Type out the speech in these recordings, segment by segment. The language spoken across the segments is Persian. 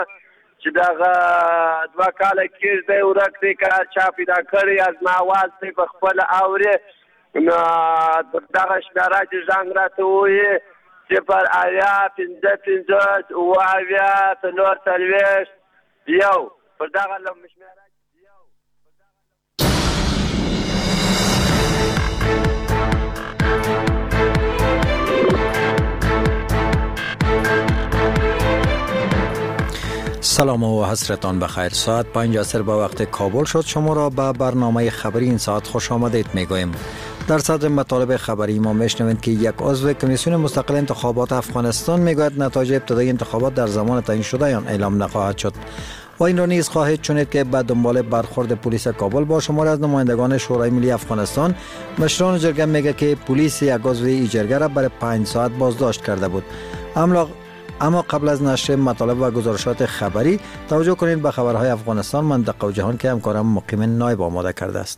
چې دغه 2 کاله کېږدی ورک دی که چا پیدا کړی از ناواز دی په خپل اورې دغه شمېره چې زنګ راته ووایي 0 اویا 55 اوه اویا 4 یو پر دغه شمېره سلام و حسرتان بخیر. ساعت 5 عصر به وقت کابل شد. شما را به برنامه خبری این ساعت خوش آمدید میگوییم. در صدر مطالب خبری ما میشنوید که یک عضو کمیسیون مستقل انتخابات افغانستان میگوید نتایج ابتدایی انتخابات در زمان تعیین شده آن اعلام نخواهد شد. و این را نیز خواهید شنید که به دنبال برخورد پلیس کابل با شماری از نمایندگان شورای ملی افغانستان، مشران جرگه میگه که پلیس یک عضو این جرگه را برای 5 ساعت بازداشت کرده بود. اما قبل از نشر مطالب و گزارشات خبری توجه کنید به خبرهای افغانستان، منطقه و جهان که همکارم مقیم نایب آماده کرده است.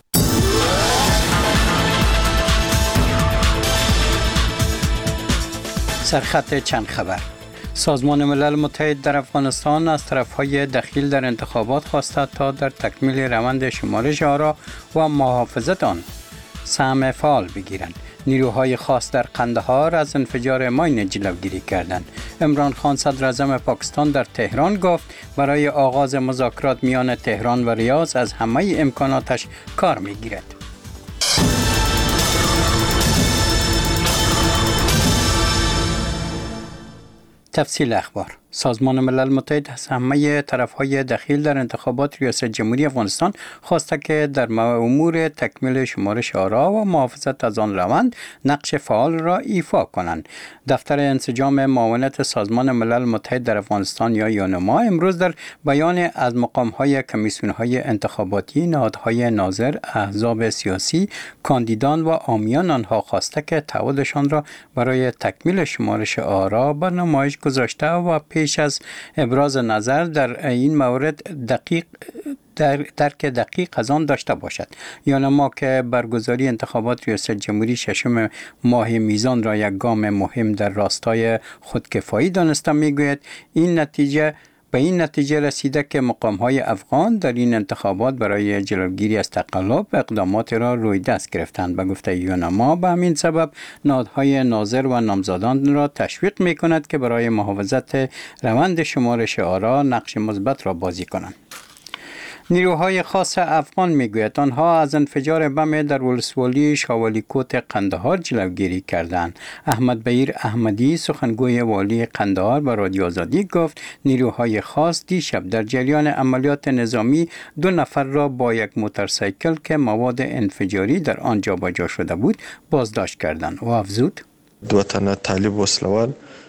سرخط چند خبر. سازمان ملل متحد در افغانستان از طرفهای دخیل در انتخابات خواسته تا در تکمیل روند شمارش آرا و محافظت آن سهم فعال بگیرند. نیروهای خاص در قندهار از انفجار ماین جلوگیری کردند. عمران خان صدر اعظم پاکستان در تهران گفت برای آغاز مذاکرات میان تهران و ریاض از همه امکاناتش کار میگیرد. تفصیل اخبار. سازمان ملل متحد از همه طرفهای دخیل در انتخابات ریاست جمهوری افغانستان خواسته که در امور تکمیل شمارش آرا و محافظت از آن روند نقش فعال را ایفا کنند. دفتر انسجام معاونت سازمان ملل متحد در افغانستان یا یونما امروز در بیان از مقامهای کمیسیون‌های انتخاباتی، نهادهای ناظر، احزاب سیاسی، کاندیدان و عامیان آنها خواسته که تعهدشان را برای تکمیل شمارش آرا به نمایش گذاشته و پیش از ابراز نظر در این مورد درک دقیق از آن داشته باشد. یونما که برگزاری انتخابات ریاست جمهوری 6 ماه میزان را یک گام مهم در راستای خودکفایی دانسته میگوید به این نتیجه رسیده که مقام‌های افغان در این انتخابات برای جلوگیری از تقلب اقدامات را روی دست گرفتند. به گفته یونما به همین سبب نهادهای ناظر و نامزدان را تشویق می‌کند که برای محافظت روند شمارش آرا نقش مثبت را بازی کنند. نیروهای خاص افغان میگوید آنها از انفجار بم در ولسوالی شاولیکوت قندهار جلوگیری کردند. احمد بهیر احمدی سخنگوی والی قندهار به رادیو آزادی گفت نیروهای خاص دیشب در جریان عملیات نظامی 2 نفر را با یک موتورسیکل که مواد انفجاری در آن جابجا شده بود بازداشت کردند و افزود 2 تن طالب وسلوال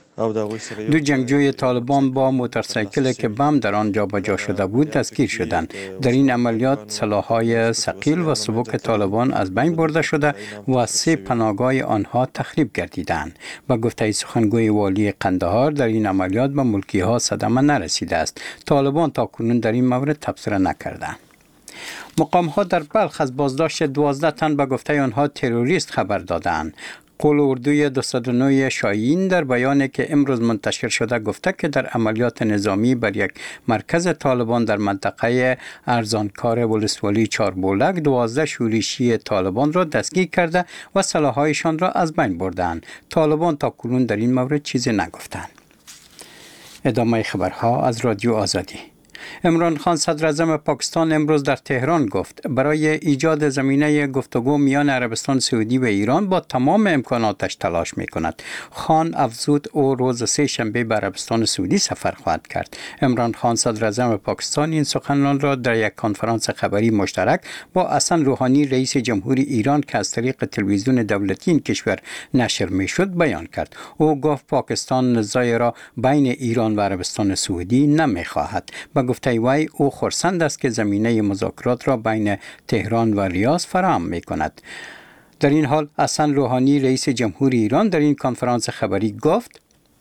2 جنگجوی طالبان با موتورسیکل که بم در آن جابجا شده بود دستگیر شدند. در این عملیات سلاح‌های ثقیل و سبک طالبان از بین برده شده و 3 پناهگاه آنها تخریب گردیدند. با گفته سخنگوی والی قندهار در این عملیات به ملکی‌ها صدمه نرسیده است. طالبان تاکنون در این مورد تبصره نکردند. مقام‌ها در بلخ از بازداشت 12 تن به گفته آنها تروریست خبر دادند. قول اردوی 209 شاهین در بیانی که امروز منتشر شده گفته که در عملیات نظامی بر یک مرکز طالبان در منطقه ارزانکار ولسوالی چاربولک 12 شورشی طالبان را دستگیر کرده و سلاح‌هایشان را از بین بردند. طالبان تا کنون در این مورد چیزی نگفتند. ادامه خبرها از رادیو آزادی. عمران خان صدر اعظم پاکستان امروز در تهران گفت برای ایجاد زمینه گفتگو میان عربستان سعودی و ایران با تمام امکاناتش تلاش می‌کند. خان افزود او روز 3 شنبه به عربستان سعودی سفر خواهد کرد. عمران خان صدر اعظم پاکستان این سخنان را در یک کنفرانس خبری مشترک با حسن روحانی رئیس جمهوری ایران که از طریق تلویزیون دولتی این کشور نشر می‌شد بیان کرد. او گفت پاکستان نزاعی را بین ایران و عربستان سعودی نمی‌خواهد. گفته وی او خرسند است که زمینه مذاکرات را بین تهران و ریاض فراهم می‌کند. در این حال حسن روحانی رئیس جمهوری ایران در این کنفرانس خبری گفت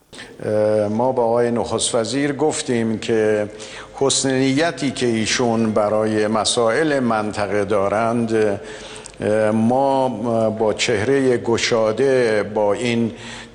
ما با آقای نخست وزیر گفتیم که حسن نیتی که ایشون برای مسائل منطقه دارند ما با چهره گشاده با این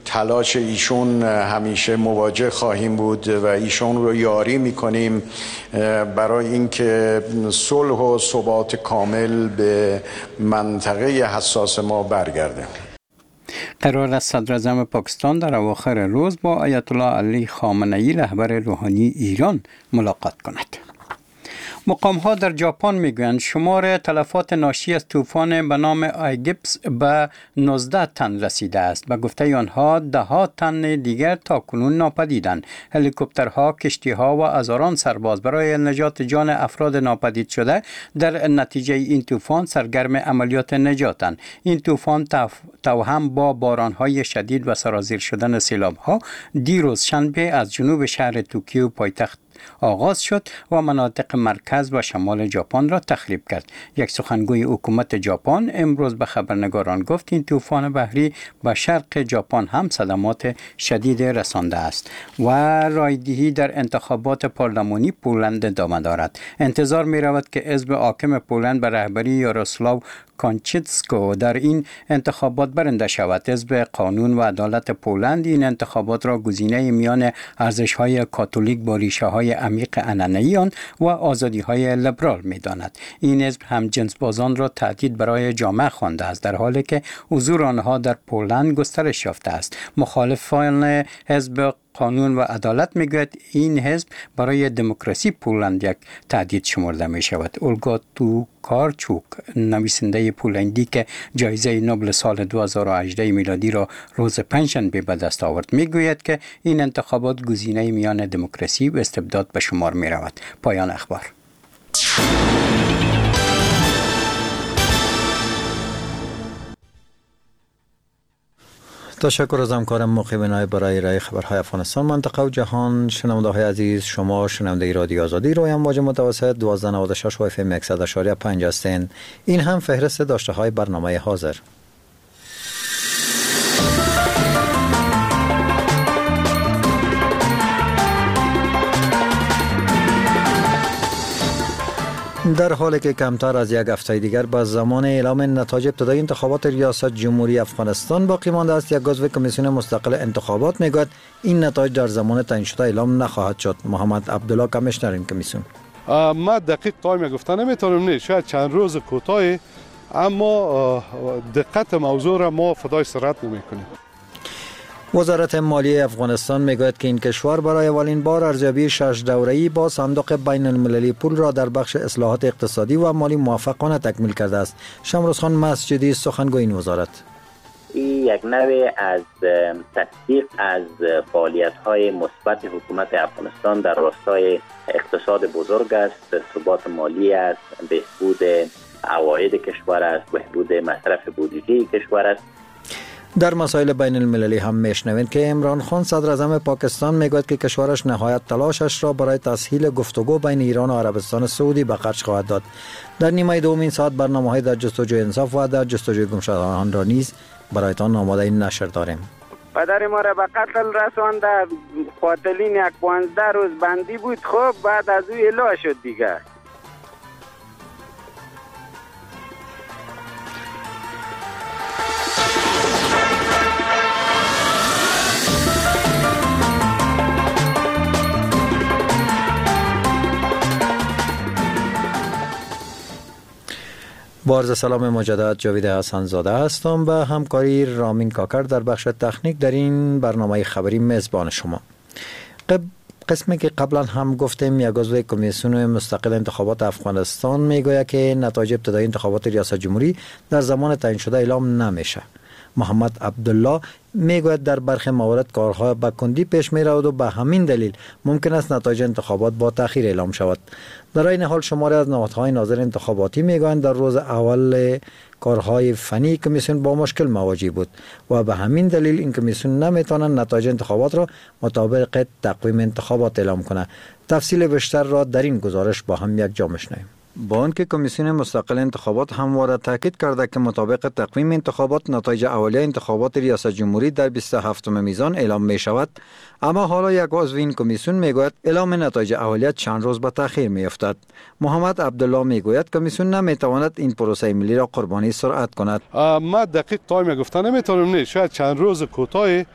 تلاش ایشون همیشه مواجه خواهیم بود و ایشون رو یاری میکنیم برای اینکه صلح و ثبات کامل به منطقه حساس ما برگرده. قرار است صدر اعظم پاکستان در اواخر روز با آیت الله علی خامنه‌ای رهبر روحانی ایران ملاقات کند. مقام‌ها در ژاپن میگویند شمار تلفات ناشی از طوفان به نام آیگیپس به 19 تن رسیده است. به گفته آنها 10 تن دیگر تاکنون ناپدیدند. هلیکوپترها، کشتی‌ها و هزاران سرباز برای نجات جان افراد ناپدید شده در نتیجه این طوفان سرگرم عملیات نجاتند. این طوفان توأم با باران‌های شدید و سرازیر شدن سیلاب‌ها دیروز شنبه از جنوب شهر توکیو پایتخت آغاز شد و مناطق مرکز و شمال ژاپن را تخریب کرد. یک سخنگوی حکومت ژاپن امروز به خبرنگاران گفت این طوفان بحری به شرق ژاپن هم صدمات شدید رسانده است و رایدهی در انتخابات پارلمانی پولند ادامه دارد. انتظار می رود که حزب حاکم پولند به رهبری یاروسلاو کانچیتسکو در این انتخابات برنده شود. حزب قانون و عدالت پولند این انتخابات را گزینه میان ارزش‌های کاتولیک با ریشه‌های عمیق عنعنه‌ای آن و آزادی‌های لیبرال می‌داند. این حزب هم جنسبازان را تهدید برای جامعه خوانده است، در حالی که حضور آنها در پولند گسترش یافته است. مخالفان حزب قانون و عدالت میگوید این حزب برای دموکراسی پولند یک تهدید شمرده می شود. اولگا توکارچوک، نویسنده پولندی که جایزه نوبل سال 2018 میلادی را روز پنجشنبه به دست آورد، میگوید که این انتخابات گزینه میان دموکراسی و استبداد به شمار می رود. پایان اخبار. تشکر از همکارم مقیم نای برای ارائه خبرهای افغانستان، منطقه و جهان. شنونده های عزیز، شما شنونده رادیو آزادی روی امواج متوسط 1296 و FM 100.5 هستین. این هم فهرست داشته های برنامه حاضر. در حالی که کمتر از یک هفته دیگر به زمان اعلام نتایج ابتدایی انتخابات ریاست جمهوری افغانستان باقی مانده است، یک عضو کمیسیون مستقل انتخابات میگوید این نتایج در زمان تعیین شده اعلام نخواهد شد. محمد عبدالله، کمیشنر این کمیسیون: ما دقیق تایم گفتن نمیتونم، نه شاید چند روز کوتاه، اما دقت موضوع را ما فدای سرعت نمیکنیم. وزارت مالیه افغانستان میگوید که این کشور برای اولین بار ارزیابی 6 دوره‌ای با صندوق بین المللی پول را در بخش اصلاحات اقتصادی و مالی موفقانه تکمیل کرده است. شمروز خان مسجدی، سخنگوی این وزارت: این یک نوع از تصدیق از فعالیت‌های مثبت حکومت افغانستان در راستای اقتصاد بزرگ است، ثبات مالی است، بهبود عواید کشور است، بهبود مصرف بودجه کشور است. در مسائل بین المللی هم میشنوید که عمران خان صدر اعظم پاکستان میگوید که کشورش نهایت تلاشش را برای تسهیل گفتگو بین ایران و عربستان سعودی به خرج خواهد داد. در نیمه دوم این ساعت برنامه‌های در جستجوی انصاف و در جستجوی گمشدگان را نیز برایتان آماده نشر داریم. پدر ما را به قتل رسانده، قاتلین 15 روز بندی بود، خب بعد از او اعلام شد دیگه. با عرض سلام مجدد، جاوید حسن زاده هستم به همکاری رامین کاکر در بخش تکنیک در این برنامه خبری میزبان شما. قسمی که قبلا هم گفتیم، یک عضو کمیسیون مستقل انتخابات افغانستان میگوید که نتایج ابتدایی انتخابات ریاست جمهوری در زمان تعیین شده اعلام نمیشه. محمد عبدالله میگوید در برخی موارد کارها به کندی پیش می رود و به همین دلیل ممکن است نتایج انتخابات با تأخیر اعلام شود. در این حال شماری از نهادهای ناظر انتخاباتی میگویند در روز اول کارهای فنی کمیسیون با مشکل مواجه بود و به همین دلیل این کمیسیون نمیتواند نتایج انتخابات را مطابق تقویم انتخابات اعلام کند. تفصیل بیشتر را در این گزارش با هم یک جا میشنویم. با آنکه کمیسیون مستقل انتخابات همواره تاکید کرده که مطابق تقویم انتخابات نتایج اولیه انتخابات ریاست جمهوری در 27 میزان اعلام می شود، اما حالا یک عضو این کمیسیون میگوید اعلام نتایج اولیه چند روز به تاخیر می افتد. محمد عبدالله میگوید کمیسیون نمیتواند این پروسه ملی را قربانی سرعت کند. ما دقیق تایم گفتن نمیتونم، نه شاید چند روز کوتاه،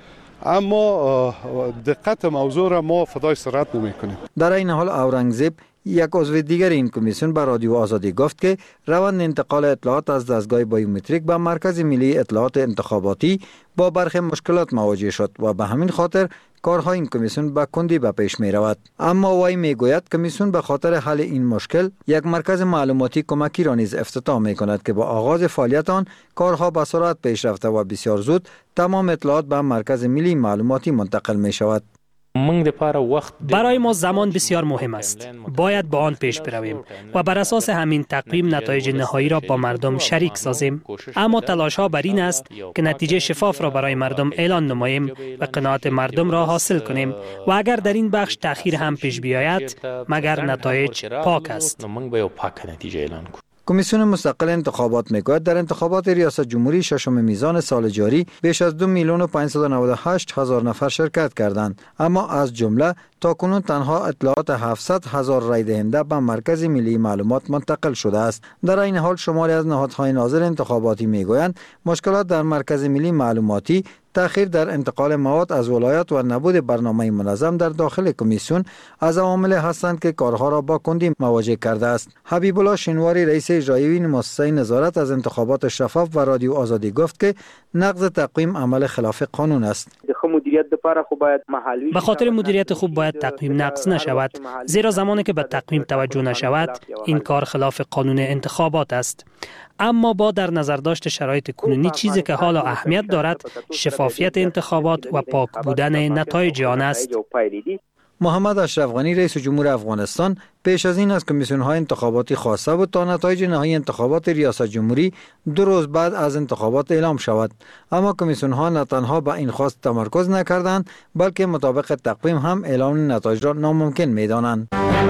اما دقت موضوع را ما فدای سرعت نمیکنیم. در این حال اورنگزیب یک عضو دیگر این کمیسیون به رادیو آزادی گفت که روند انتقال اطلاعات از دستگاه بایومتریک به مرکز ملی اطلاعات انتخاباتی با برخی مشکلات مواجه شد و به همین خاطر کارهای این کمیسیون به کندی به پیش می رود. اما وی می گوید کمیسیون به خاطر حل این مشکل یک مرکز معلوماتی کمکی را نیز افتتاح می کند که با آغاز فعالیت آن کارها به سرعت پیش رفته و بسیار زود تمام اطلاعات به مرکز ملی معلوماتی منتقل می شود. برای ما زمان بسیار مهم است. باید با آن پیش برویم و بر اساس همین تقویم نتایج نهایی را با مردم شریک سازیم. اما تلاش ها بر این است که نتیجه شفاف را برای مردم اعلان نماییم و قناعت مردم را حاصل کنیم و اگر در این بخش تأخیر هم پیش بیاید مگر نتایج پاک است. کمیسیون مستقل انتخابات میگوید در انتخابات ریاست جمهوری ششم میزان سال جاری بیش از 2,598,000 نفر شرکت کردند، اما از جمله تاکنون تنها اطلاعات 700,000 رای دهنده به مرکز ملی معلومات منتقل شده است. در این حال شماری از نهادهای ناظر انتخاباتی میگویند مشکلات در مرکز ملی معلوماتی، تأخیر در انتقال مواد از ولایات و نبود برنامه منظم در داخل کمیسیون از عوامل هستند که کارها را با کندی مواجه کرده است. حبیب الله شینواری رئیس اجرایی مؤسسه نظارت از انتخابات شفاف و رادیو آزادی گفت که نقض تقویم عمل خلاف قانون است. به خاطر مدیریت خوب باید تقویم نقض نشود، زیرا زمانی که به تقویم توجه نشود این کار خلاف قانون انتخابات است. اما با در نظر داشت شرایط کنونی چیزی که حالا اهمیت دارد شفافیت انتخابات و پاک بودن نتایج آن است. محمد اشرف غنی رئیس جمهور افغانستان پیش از این از کمیسیون‌های انتخاباتی خواسته بود تا نتایج نهایی انتخابات ریاست جمهوری 2 روز بعد از انتخابات اعلام شود، اما کمیسیون‌ها نه تنها به این خواست تمرکز نکردند بلکه مطابق تقویم هم اعلام نتایج را ناممکن می‌دانند.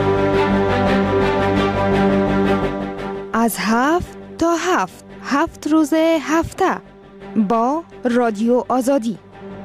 از 7 تا 7 روز هفته با رادیو آزادی.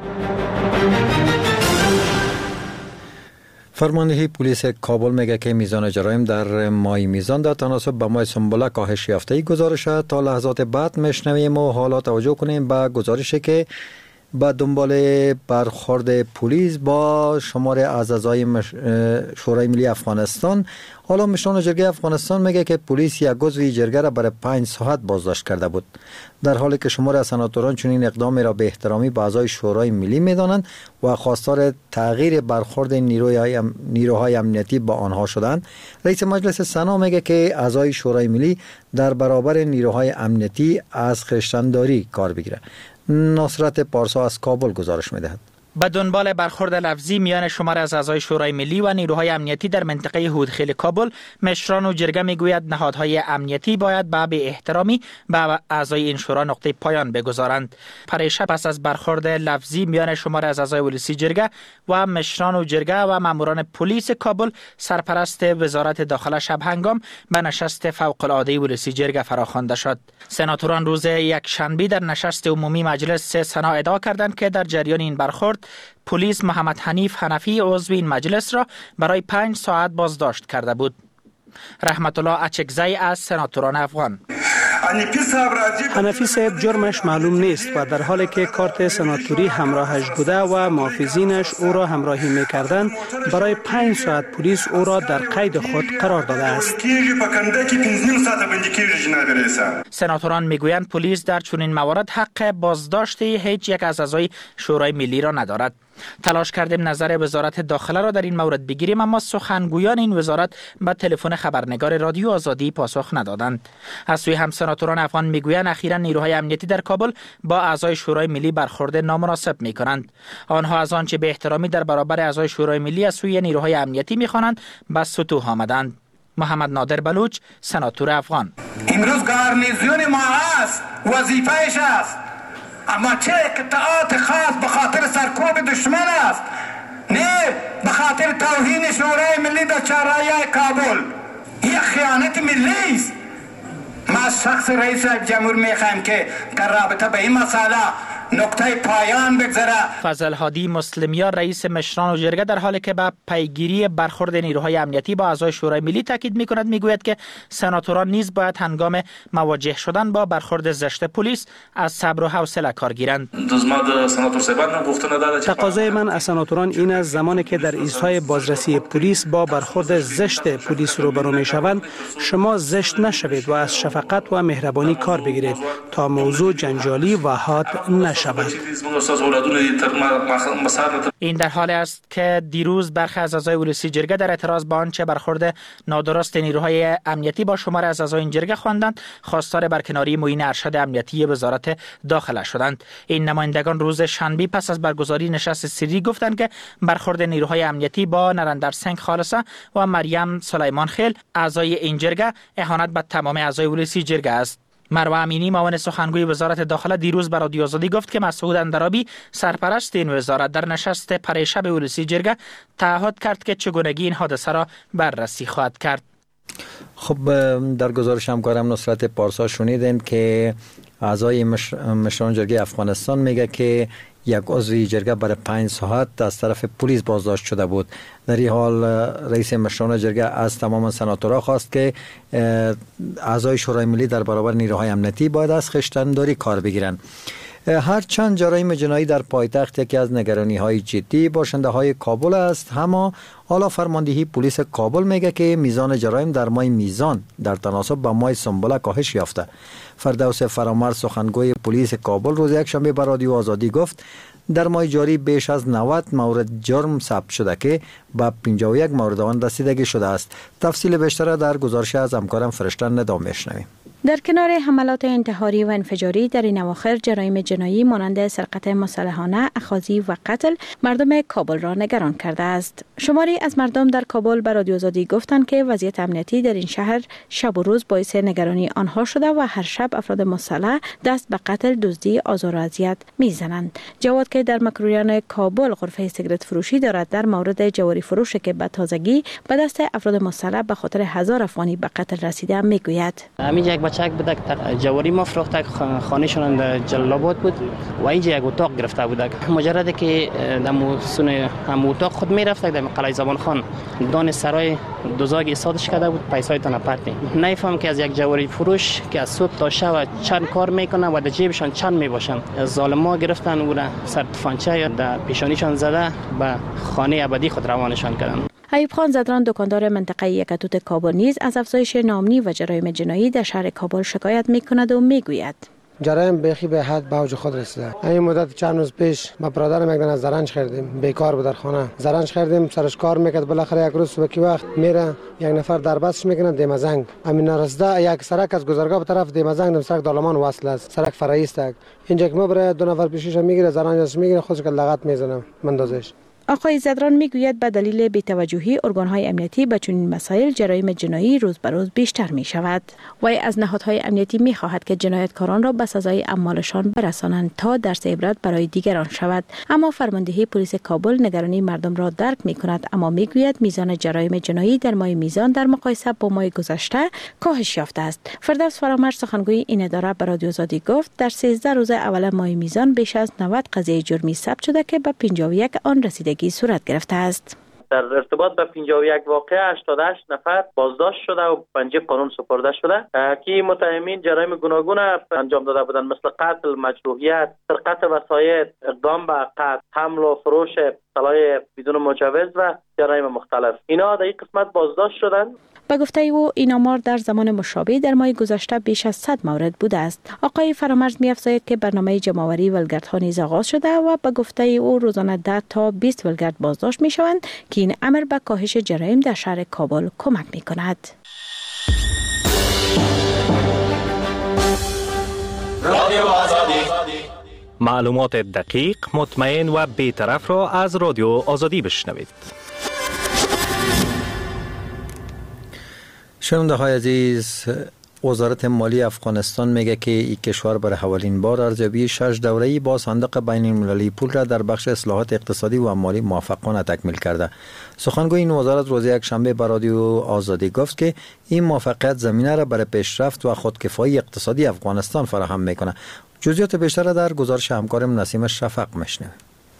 فرماندهی پلیس کابل میگه که میزان جرایم در ماه میزان در تناسب با ماه سنبله کاهش یافته. گزارش تا لحظات بعد میشنویم و حالا توجه کنیم به گزارشی که با دنبال برخورد پلیس با شمار از اعضای شورای ملی افغانستان. حالا مشران جرگه افغانستان میگه که پلیس یک عضو جرگه را برای 5 ساعت بازداشت کرده بود، در حالی که شمار از سناتوران چنین اقدامی را به احترامی به اعضای شورای ملی میدانند و خواستار تغییر برخورد نیروهای امنیتی با آنها شدند. رئیس مجلس سنا میگه که اعضای شورای ملی در برابر نیروهای امنیتی از خویشتن‌داری کار بگیره. نصرت پارسا از کابل گزارش میدهد. به دنبال برخورد لفظی میان شمار از اعضای شورای ملی و نیروهای امنیتی در منطقه هودخیل کابل، مشران و جرگه میگوید نهادهای امنیتی باید به بی احترامی به اعضای این شورا نقطه پایان بگذارند. پریشب پس از برخورد لفظی میان شمار از اعضای ولسی جرگه و مشران و جرگه و ماموران پلیس کابل، سرپرست وزارت داخله شب هنگام به نشست فوق العاده ولسی جرگه فراخوانده شد. سناتوران روز یک شنبه در نشست عمومی مجلس سنا ادعا کردند که در جریان این برخورد پلیس محمد حنیف حنفی عضو این مجلس را برای 5 ساعت بازداشت کرده بود. رحمت الله اچکزی از سناتوران افغان: حنفی صاحب جرمش معلوم نیست و در حالی که کارت سناتوری همراهش بوده و محافظینش او را همراهی می‌کردند، برای 5 ساعت پلیس او را در قید خود قرار داده است. سناتوران میگویند پلیس در چنین موارد حق بازداشت هیچ یک از اعضای شورای ملی را ندارد. تلاش کردیم نظر وزارت داخله را در این مورد بگیریم، اما سخنگویان این وزارت به تلفن خبرنگار رادیو آزادی پاسخ ندادند. از سوی هم سناتوران افغان میگویند اخیراً نیروهای امنیتی در کابل با اعضای شورای ملی برخورد نامناسب میکنند. آنها از آنچه به احترامی در برابر اعضای شورای ملی از سوی نیروهای امنیتی میخوانند به سطوح آمدند. محمد نادر بلوچ، سناتور افغان: امروز گارنیزیون ما است، وظیفه‌اش است، اما چه قطعات خاص به خاطر سرکوب دشمن است، نه به خاطر توهین شورای ملی در چهارراه کابل. این خیانت ملی است. ما از شخص رئیس جمهور میخوایم که در رابطه به این مسئله نکته پایان بگذره. فضل هادی مسلمیان رئیس مشران و جرگه در حالی که به پیگیری برخورد نیروهای امنیتی با اعضای شورای ملی تاکید می‌کند میگوید که سناتوران نیز باید هنگام مواجه شدن با برخورد زشت پلیس از صبر و حوصله کار گیرند. تقاضای من از سناتوران این است زمانی که در ایستگاه بازرسی پلیس با برخورد زشت پلیس روبرو میشوند شما زشت نشوید و از شفقت و مهربانی کار بگیرید تا موضوع جنجالی و حاد نشود. این در حالی است که دیروز برخی از اعضای ولسی جرگه در اعتراض به آنچه برخورد نادرست نیروهای امنیتی با شمار از اعضای این جرگه خواندند خواستار برکناری معین ارشد امنیتی وزارت داخله شدند. این نمایندگان روز شنبه پس از برگزاری نشست سری گفتند که برخورد نیروهای امنیتی با نرندر سنگ خالصه و مریم سلیمان خیل اعضای این جرگه اهانت به تمام اعضای ولسی جرگه است. مروه امینی معاون سخنگوی وزارت داخله دیروز به رادیو آزادی گفت که مسعود اندرابی سرپرست این وزارت در نشست پریشب ولسی جرگه تعهد کرد که چگونگی این حادثه را بررسی خواهد کرد. خب در گزارش همکارم نصرت پارسا شنیدین که اعضای مشران جرگه افغانستان میگه که یک عضو جرگه برای 5 ساعت از طرف پلیس بازداشت شده بود. در این حال رئیس مشران جرگه از تمام سناتورها خواست که اعضای شورای ملی در برابر نیروهای امنیتی باید از خویشتن‌داری کار بگیرند. هرچند جرایم جنایی در پایتخت یکی از نگرانی‌های جدی باشنده های کابل است، اما حالا فرماندهی پلیس کابل میگه که میزان جرایم در ماه میزان در تناسب با ماه سنبله کاهش یافته. فردوس فرامرز سخنگوی پلیس کابل روز یکشنبه به رادیو آزادی گفت در ماه جاری بیش از 90 مورد جرم ثبت شده که به 51 مورد آن رسیدگی شده است. تفصیل بیشتر در گزارش از همکارم فرشته ندا میشنویم. در کنار حملات انتحاری و انفجاری در این اواخر جرایم جنایی مانند سرقت مسلحانه، اخاذی و قتل مردم کابل را نگران کرده است. شماری از مردم در کابل به رادیو آزادی گفتند که وضعیت امنیتی در این شهر شب و روز باعث نگرانی آنها شده و هر شب افراد مسلح دست به قتل، دزدی، آزار و اذیت میزنند. جواد که در مکروریان کابل غرفه سیگرت فروشی دارد در مورد جواری فروش که به تازگی به دست افراد مسلح به خاطر 1000 افغانی به قتل رسیده میگوید. بچک بودک جواری ما فروختک خانهشون در جلال‌آباد بود و اینجا یک اتاق گرفته بودک. مجرد که هم اتاق خود میرفتک در قلعه زبان خان دان سرای دوزاگ ایستادش کرده بود پیسای تن پرتی. نمیفهم که از یک جواری فروش که از صبح تا شب چند کار میکنه و در جیبشان چند میباشن. ظالما گرفتن او را سر تفنگچه یا در پیشانیشان زده به خانه ابدی خود روانشان کردن. ایوب خان زدران دکاندار منطقه یکتوت کابل نیز از افزایش نامنی و جرایم جنایی در شهر کابل شکایت میکند و میگوید جرایم بیخی به حد به اوج خود رسیده. این مدت چند روز پیش با برادرم یک دانه زرنج خریدیم، بیکار بود در خانه. زرنج خریدیم، سرش کار میکرد، بالاخره یک روز صبح وقت میره یک نفر دربستش میکنه دیمزنگ. امین رسیده یک سرک از گذرگاه به طرف دیمزنگ سرک دالمان وصل است. سرک فرعی است. اینجا که ما برای 2 نفر پیشش میگیره، زرنجش میگیره، خودش که لغت میزنه مندازش. آقای زدران میگوید به دلیل بی‌توجهی ارگان‌های امنیتی به چنین مسائل جرایم جنایی روز به روز بیشتر می شود. وی از نهادهای امنیتی می خواهد که جنایتکاران را به سزای اعمالشان برسانند تا درس عبرت برای دیگران شود. اما فرماندهی پلیس کابل نگرانی مردم را درک می کند، اما میگوید میزان جرایم جنایی در ماه میزان در مقایسه با ماه گذشته کاهش یافته است. فردوس فرامرز سخنگوی این اداره به رادیو آزادی گفت در 13 روز اول ماه میزان بیش از 90 قضیه جرمی ثبت شده که به 51 آن رسیدگی صورت گرفته است. در ارتباط به 51 واقعه 88 نفر بازداشت شده و پنجه قانون سپرده شده که متهمین جرایم گوناگون انجام داده بودند مثل قتل، مجروحیت، سرقت وسایل، اقدام به قتل، حمل و فروش سلاح بدون مجوز و جرایم مختلف. اینا در این قسمت بازداشت شدند. به گفته او این آمار در زمان مشابه در ماه گذشته بیش از 100 مورد بوده است. آقای فرامرز می‌افزاید که برنامه جمع‌آوری ولگردها نیز آغاز شده و به گفته او روزانه 10 تا 20 ولگرد بازداشت می‌شوند که این امر به کاهش جرایم در شهر کابل کمک می‌کند. رادیو آزادی معلومات دقیق، مطمئن و بی‌طرف را از رادیو آزادی بشنوید. شنونده های عزیز، وزارت مالی افغانستان میگه که این کشور برای اولین بار ارزیابی 6 دوره‌ای با صندوق بین المللی پول را در بخش اصلاحات اقتصادی و مالی موفقانه تکمیل کرده. سخنگوی این وزارت روز یکشنبه به رادیو آزادی گفت که این موفقیت زمینه را برای پیشرفت و خودکفایی اقتصادی افغانستان فراهم میکنه. جزئیات بیشتر در گزارش همکارم نسیم شفق میشنویم.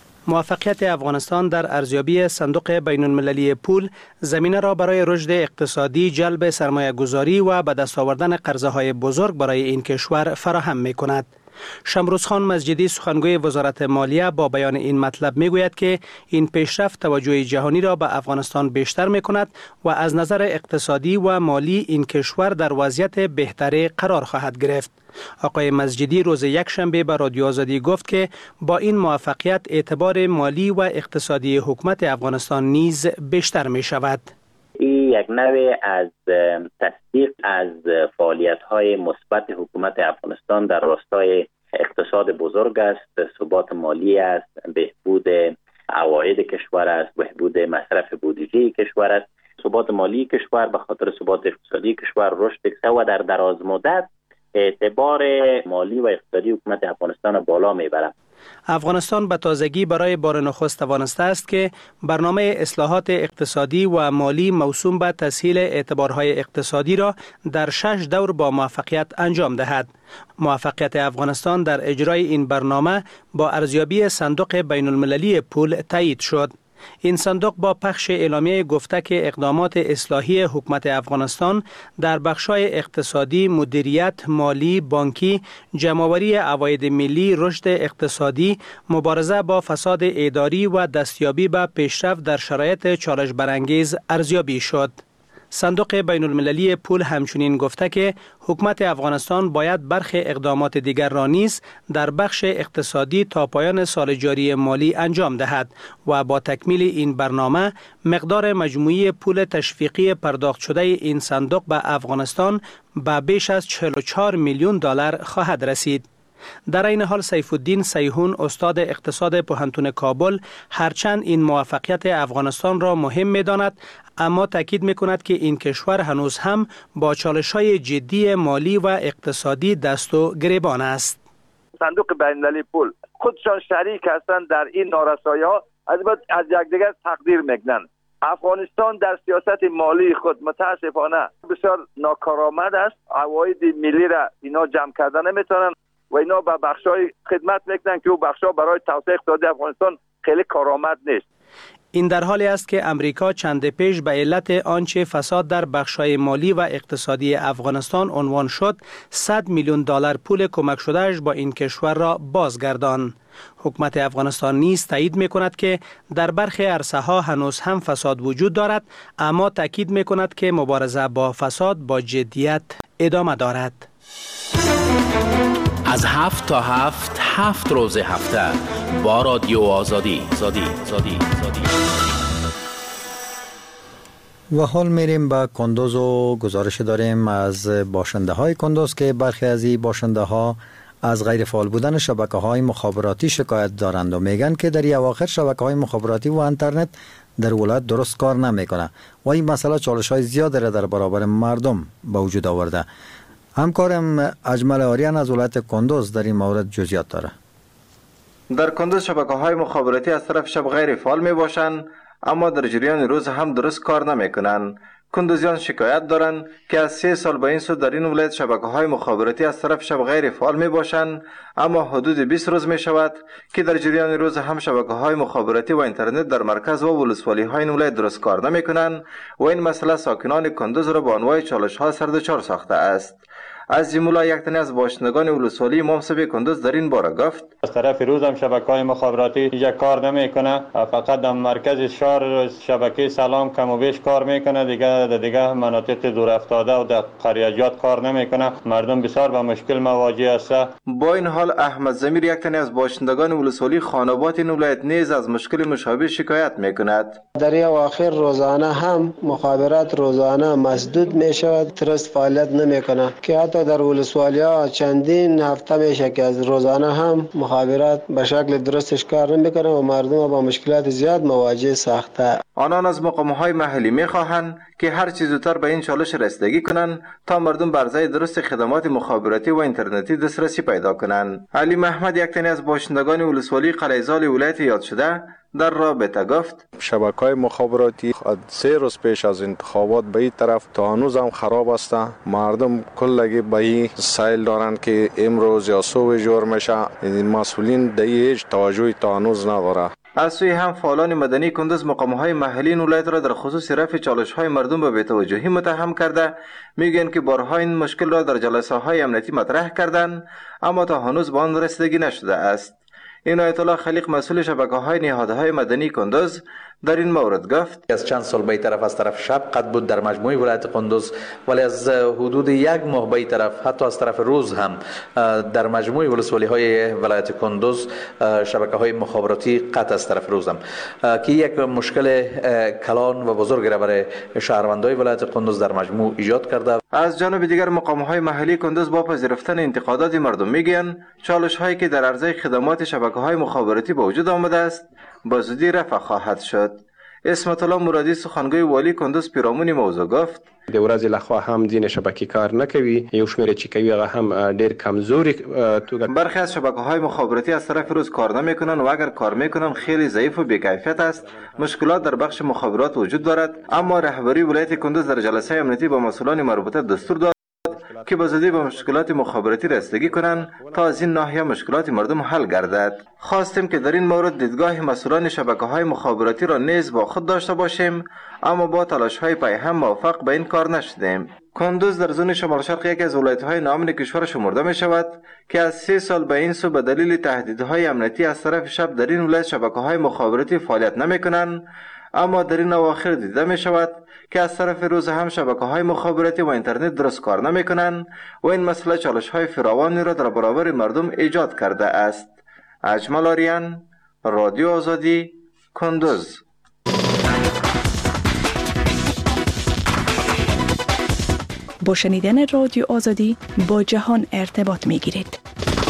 موفقیت افغانستان در ارزیابی صندوق بین المللی پول زمینه را برای رشد اقتصادی، جلب سرمایه گذاری و به دست آوردن قرضه های بزرگ برای این کشور فراهم می کند. شمروزخان مسجدی سخنگوی وزارت مالیه با بیان این مطلب می گوید که این پیشرفت توجه جهانی را به افغانستان بیشتر می کند و از نظر اقتصادی و مالی این کشور در وضعیت بهتری قرار خواهد گرفت. آقای مسجدی روز یکشنبه به رادیو آزادی گفت که با این موفقیت اعتبار مالی و اقتصادی حکومت افغانستان نیز بیشتر می شود. این یک نوع از تصدیق از فعالیت‌های مثبت حکومت افغانستان در راستای اقتصاد بزرگ است، ثبات مالی است، بهبود عواید کشور است، بهبود مصرف بودجه کشور است. ثبات مالی کشور به خاطر ثبات اقتصادی کشور رشد کرده و در دراز مدت اعتبار مالی و اقتصادی حکومت افغانستان بالا میبرد. افغانستان به تازگی برای بار نخست توانسته است که برنامه اصلاحات اقتصادی و مالی موسوم به تسهیل اعتبارهای اقتصادی را در 6 دور با موفقیت انجام دهد. موفقیت افغانستان در اجرای این برنامه با ارزیابی صندوق بین المللی پول تایید شد. این صندوق با پخش اعلامیه گفته که اقدامات اصلاحی حکومت افغانستان در بخش‌های اقتصادی، مدیریت، مالی، بانکی، جمع‌آوری عواید ملی، رشد اقتصادی، مبارزه با فساد اداری و دستیابی به پیشرفت در شرایط چالش برانگیز ارزیابی شد. صندوق بین المللی پول همچنین گفته که حکومت افغانستان باید برخی اقدامات دیگر را نیز در بخش اقتصادی تا پایان سال جاری مالی انجام دهد و با تکمیل این برنامه مقدار مجموعی پول تشویقی پرداخت شده این صندوق به افغانستان به بیش از 44 میلیون دلار خواهد رسید. در این حال سیف الدین سیحون استاد اقتصاد پوهنتون کابل هرچند این موفقیت افغانستان را مهم می‌داند اما تاکید می‌کند که این کشور هنوز هم با چالش‌های جدی مالی و اقتصادی دست و گریبان است. صندوق بین‌المللی پول خودشان شریک هستند در این نارسایی‌ها، البته از یکدیگر تقدیر می‌کنند. افغانستان در سیاست مالی خود متاسفانه بسیار ناکارآمد است. عواید ملی را اینا جمع کردن نمی‌تونند و اینا به بخشای خدمت میکنن که او بخشا برای توسعه اقتصادی افغانستان خیلی کارآمد نیست. این در حالی است که امریکا چند پیش به علت آنچه فساد در بخشای مالی و اقتصادی افغانستان عنوان شد 100 میلیون دلار پول کمک شدهش با این کشور را بازگردان. حکومت افغانستان نیز تایید میکند که در برخی عرصه ها هنوز هم فساد وجود دارد اما تاکید میکند که مبارزه با فساد با جدیت ادامه دارد. از 7 تا 7 روز هفته با رادیو آزادی. و حال میریم به کندوز و گزارش داریم از باشنده های کندوز که برخی از این باشنده ها از غیر فعال بودن شبکه های مخابراتی شکایت دارند و میگن که در اواخر شبکه های مخابراتی و اینترنت در ولایت درست کار نمیکنه و این مسئله چالش های زیادی را در برابر مردم به وجود آورده. همکارم اجمل آریان از ولایت کندوز در این مورد جزئیات داره. در کندوز شبکه‌های مخابراتی از طرف شب غیر فعال می باشند اما در جریان روز هم درست کار نمی کنند. کندوزیان شکایت دارند که از 3 سال به این سو در این ولایت شبکه‌های مخابراتی از طرف شب غیر فعال می باشند اما حدود 20 روز می شود که در جریان روز هم شبکه‌های مخابراتی و اینترنت در مرکز و ولسوالی‌های این ولایت درست کار نمی کنند و این مسئله ساکنان کندوز را به انواع چالش‌ها سردچار ساخته است. از جمله یک تن از باشندگان ولسوالی منصب کندوز در این باره گفت از طرف روز هم شبکه‌های مخابراتی یک کار نمیکنه، فقط در مرکز شهر شبکه سلام کم و بیش کار میکنه، دیگه مناطق دور افتاده و در قریه‌جات کار نمیکنه. مردم بسیار با مشکل مواجه هستند. با این حال احمد زمیر یک تن از باشندگان ولسوالی خانوات این ولایت نیز از مشکل مشابه شکایت میکند. در اواخر روزانه هم مخابرات روزانه مسدود میشود، درست فعالیت نمیکنه که حتی در ولسوالی‌ها چندین هفته میشه که از روزانه هم مخابرات به شکل درستش کار نمیکنه و مردم با مشکلات زیاد مواجه ساخته. آنان از مقام‌های محلی میخواهند که هر چیز زودتر به این چالش رسیدگی کنند تا مردم بر ضد درست خدمات مخابراتی و اینترنتی دسترسی پیدا کنند. علی محمد یک تن از باشندگان ولسوالی قلعه‌زال ولایت یاد شده در رابطه گفت شبکه‌های مخابراتی 3 روز پیش از انتخابات به این طرف تا هنوز هم خراب است. مردم کلگی به این سایل دارن که امروز یا صبح جور میشه. مسئولین در هیچ توجهی تا هنوز نداره. از سوی هم فعالان مدنی کندوز مقام‌های محلی این ولایت را در خصوص رفع چالش‌های مردم به بی‌توجهی متهم کرده میگن که بارها این مشکل را در جلسه‌های امنیتی مطرح کردند اما تا هنوز به آن رسیدگی نشده است. عنایت الله خلیق مسئول شبکه‌های نهادهای مدنی کندوز در این مورد گفت از چند سال به طرف از طرف شب قد بود در مجموعه ولایت کندوز، ولی از حدود 1 ماه به طرف حتی از طرف روز هم در مجموعه ولسوالی‌های ولایت کندوز شبکه‌های مخابراتی قطع از طرف روز هم که یک مشکل کلان و بزرگ را برای شهروندان ولایت کندوز در مجموع ایجاد کرده. از جانب دیگر مقام‌های محلی کندوز با پذیرفتن انتقادات مردم میگن چالش‌هایی که در عرضه خدمات شبکه‌های مخابراتی به وجود آمده است با زودی رفع خواهد شد. اسمت الله مرادی سخنگوی والی کندوز پیرامون موضوع گفت د ورځې لخوا هم ځینې شبکې کار نه کوي، یو شمېر چې کوي هغه هم ډېر کمزوري توګه. برخی از شبکه‌های مخابراتی از طرف روز کار نمی‌کنند و اگر کار می‌کنند خیلی ضعیف و بی‌کیفیت است. مشکلات در بخش مخابرات وجود دارد، اما رهبری ولایت کندوز در جلسه امنیتی با مسئولان مربوطه دستور داد که به زودی به مشکلات مخابراتی رسیدگی کنند تا از این ناحیه مشکلات مردم حل گردد. خواستیم که در این مورد دیدگاه مسئولان شبکه‌های مخابراتی را نیز با خود داشته باشیم، اما با تلاش‌های پیهم موفق به این کار نشدیم. کندوز در زون شمال شرق یکی از ولایت‌های ناامن کشور شمرده می شود که از 3 سال به این سو به دلیل تهدیدهای امنیتی از طرف شب در این ولایت شبکه‌های مخابراتی فعالیت نمی‌کنند، اما در این اواخر دیده می شود که از طرف روز هم شبکه‌های مخابراتی و اینترنت درست کار نمی‌کنند و این مسئله چالش‌های فراوانی را در برابر مردم ایجاد کرده است. اجمل آریان، رادیو آزادی، کندوز. با شنیدن رادیو آزادی با جهان ارتباط می‌گیرید.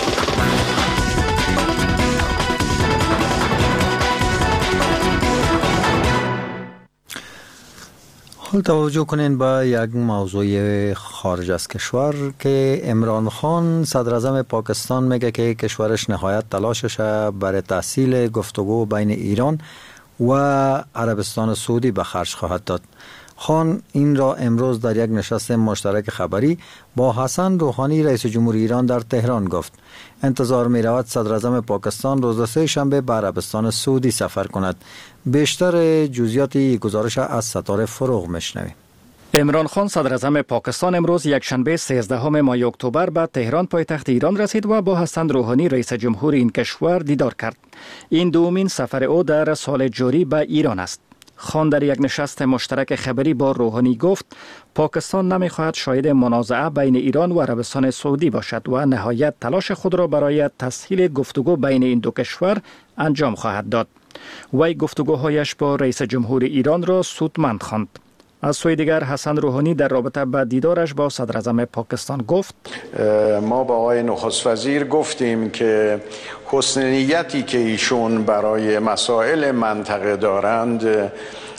حال توجه کنین به یک موضوع خارج از کشور که عمران خان صدر اعظم پاکستان میگه که کشورش نهایت تلاشش برای تحصیل گفتگو بین ایران و عربستان سعودی به خرج خواهد داد. خان این را امروز در یک نشست مشترک خبری با حسن روحانی رئیس جمهوری ایران در تهران گفت. انتظار می رود صدر اعظم پاکستان روز سه شنبه به عربستان سعودی سفر کند. بیشتر جزئیات گزارش از ستاره فروغ میشنویم. عمران خان صدر اعظم پاکستان امروز یک شنبه 13 ماه اکتبر به تهران پایتخت ایران رسید و با حسن روحانی رئیس جمهور این کشور دیدار کرد. این دومین سفر او در سال جاری به ایران است. خان در یک نشست مشترک خبری با روحانی گفت پاکستان نمیخواهد شاهد منازعه بین ایران و عربستان سعودی باشد و نهایت تلاش خود را برای تسهیل گفتگو بین این دو کشور انجام خواهد داد. وی گفتگوهایش با رئیس جمهور ایران را سودمند خواند. از سوی دیگر حسن روحانی در رابطه با دیدارش با صدر اعظم پاکستان گفت ما با آقای نخست وزیر گفتیم که حسن نیتی که ایشون برای مسائل منطقه دارند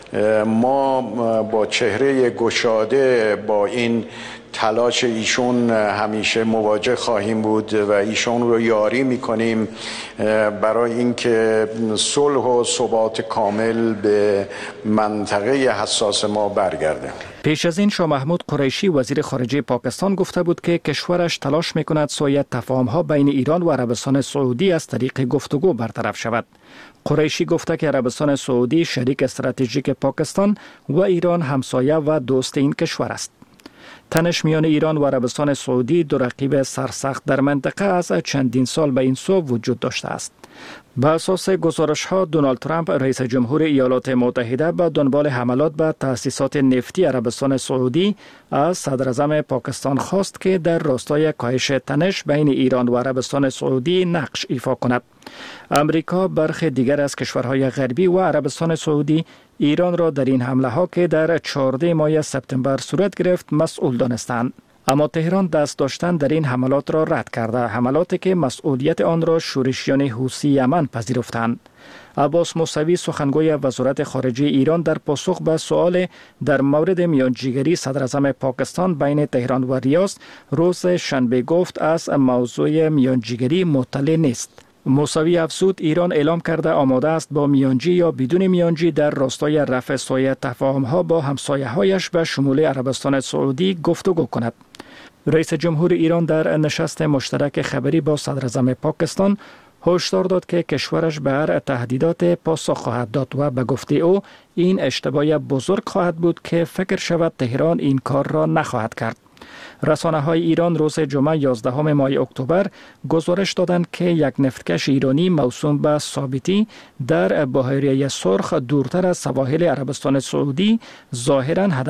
ما با چهره گشاده با این تلاش ایشون همیشه مواجه خواهیم بود و ایشون رو یاری میکنیم برای اینکه صلح و ثبات کامل به منطقه حساس ما برگرده. پیش از این شاه محمود قریشی وزیر خارجه پاکستان گفته بود که کشورش تلاش میکند سویه تفاهم‌ها بین ایران و عربستان سعودی از طریق گفتگو برطرف شود. قریشی گفته که عربستان سعودی شریک استراتژیک پاکستان و ایران همسایه و دوست این کشور است. تنش میان ایران و عربستان سعودی دو رقیب سرسخت در منطقه از چندین سال به این سو وجود داشته است. به اساس گزارش ها دونالد ترامپ رئیس جمهور ایالات متحده به دنبال حملات به تأسیسات نفتی عربستان سعودی از صدر اعظم پاکستان خواست که در راستای کاهش تنش بین ایران و عربستان سعودی نقش ایفا کند. امریکا برخی دیگر از کشورهای غربی و عربستان سعودی ایران را در این حمله ها که در 14 ماه سپتامبر صورت گرفت مسئول دانستند. اما تهران دست داشتن در این حملات را رد کرده، حملاتی که مسئولیت آن را شورشیان حوثی یمن پذیرفتند. عباس موسوی سخنگوی وزارت خارجه ایران در پاسخ به سؤال در مورد میانجیگری صدر اعظم پاکستان بین تهران و ریاض روز شنبه گفت از موضوع میانجیگری مطلع نیست. موسوی افزود ایران اعلام کرده آماده است با میانجی یا بدون میانجی در راستای رفع سایه تفاهم‌ها با همسایه‌هایش به شمول عربستان سعودی گفتگو کند. رئیس جمهور ایران در نشست مشترک خبری با صدر اعظم پاکستان هشدار داد که کشورش به هر تهدیدات پاسخ خواهد داد و به گفته او این اشتباه بزرگ خواهد بود که فکر شود تهران این کار را نخواهد کرد. رسانه‌های ایران روز جمعه 11 ماه اکتبر گزارش دادند که یک نفتکش ایرانی موسوم به ثابتی در بحیره سرخ دورتر از سواحل عربستان سعودی ظاهراً